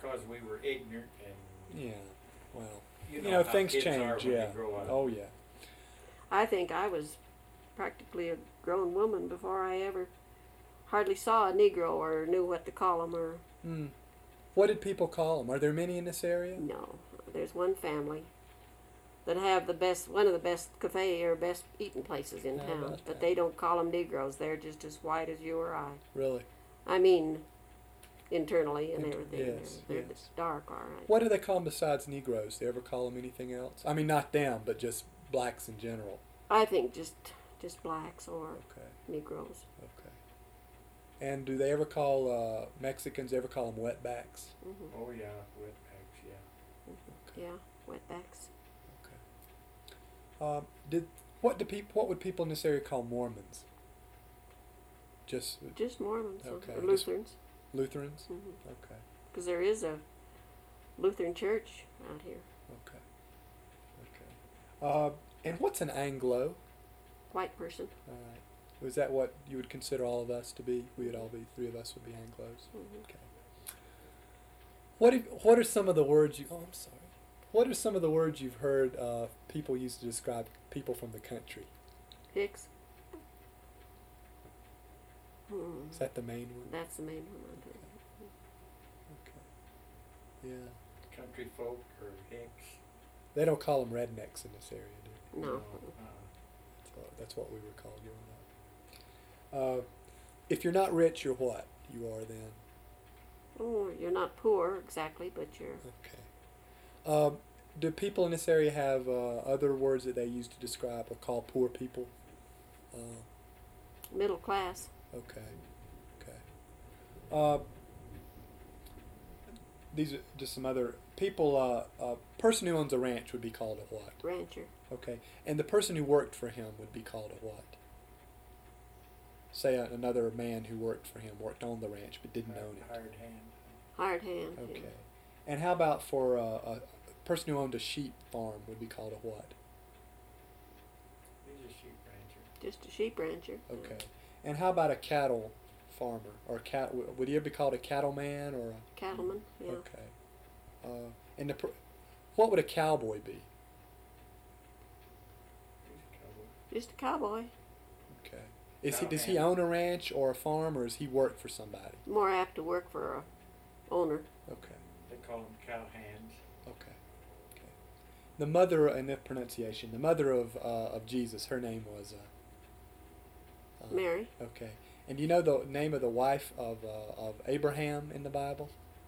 because we were ignorant and Yeah. Well, you know how things kids are change. when Yeah. they grow up. Oh yeah. I think I was practically a grown woman before I ever hardly saw a Negro or knew what to call them or Hmm. What did people call them? Are there many in this area? no. There's one family that have one of the best cafe or best eating places in How town, about but that? they don't call them Negroes. They're just as white as you or I. Really? I mean, internally and everything. Yes, they're yes. dark, all right. What do they call them besides Negroes? Do they ever call them anything else? I mean, not them, but just blacks in general. I think just blacks or Okay. Negroes. Okay. And do they ever call Mexicans? Ever call them wetbacks? Hmm. Oh yeah, wetbacks, yeah. Yeah, wetbacks. Okay. What would people in this area call Mormons? Just Just Mormons Okay, or just- Lutherans. Lutherans? Mm-hmm. Okay. Because there is a Lutheran church out here. Okay. And what's an Anglo? White person. All right. Was that what you would consider all of us to be? We would all be, three of us would be Anglos. Hmm. Okay. What are some of the words you? Oh, I'm sorry. What are some of the words you've heard people use to describe people from the country? Hicks. Hmm. Is that the main one? That's the main one. I think. Okay. Yeah. Country folk or hicks. They don't call them rednecks in this area, do they? No. That's what we were called growing up. If you're not rich, you're what? You are then. Oh, you're not poor exactly, but you're Okay. Do people in this area have other words that they use to describe or call poor people? middle class. Okay. Okay. These are just some other people. A person who owns a ranch would be called a what? Rancher. Okay. And the person who worked for him would be called a what? Say another man who worked for him, worked on the ranch but didn't own it. Hired hand. Hired hand. yeah. Okay. And how about for a person who owned a sheep farm would be called a what? He's a sheep rancher. Just a sheep rancher. Okay. And how about a cattle farmer or would he ever be called a cattleman or a Cattleman. Yeah. Okay. And what would a cowboy be? He's a cowboy. Just a cowboy. Okay. Does he Cowhand. own a ranch or a farm, or does he work for somebody? More apt to work for a owner. Okay. They call them cow hands. Okay. Okay. The mother, in the pronunciation, the mother of Jesus, her name was Mary. Okay. And do you know the name of the wife of Abraham in the Bible?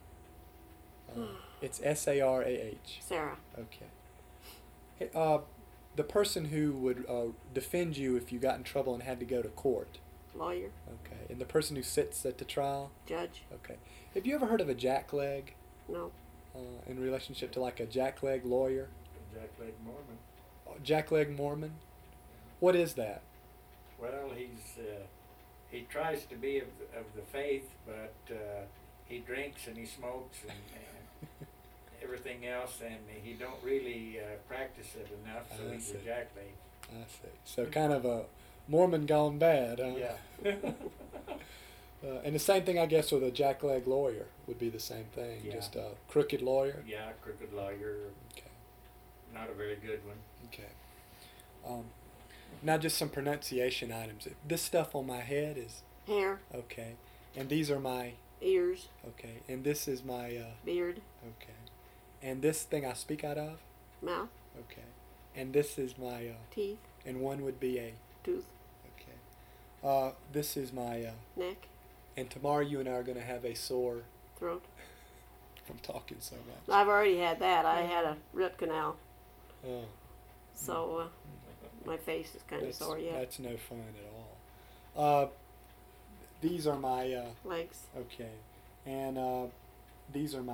It's Sarah. Sarah. Okay. Hey, the person who would defend you if you got in trouble and had to go to court. Lawyer. Okay. And the person who sits at the trial. Judge. Okay. Have you ever heard of a jackleg No. in relationship to like a jackleg lawyer? A jackleg Mormon. Jackleg Mormon? What is that? Well, he tries to be of the faith, but he drinks and he smokes and everything else, and he don't really practice it enough, so I he's see. a jackleg. I see. So kind of a Mormon gone bad, huh? Yeah. And the same thing, I guess, with a jackleg lawyer would be the same thing. Yeah. Just a crooked lawyer. Yeah, crooked lawyer. Okay. Not a very good one. Okay. Now just some pronunciation items. This stuff on my head is Hair. okay, and these are my Ears. okay, and this is my Beard. okay, and this thing I speak out of Mouth. okay, and this is my Teeth. and one would be a Tooth. okay. This is my Neck. and tomorrow you and I are going to have a sore Throat. from talking so much. I've already had that. I had a root canal, Oh, so my face is kind of sore yet. that's no fun at all. These are my Legs. okay, and these are my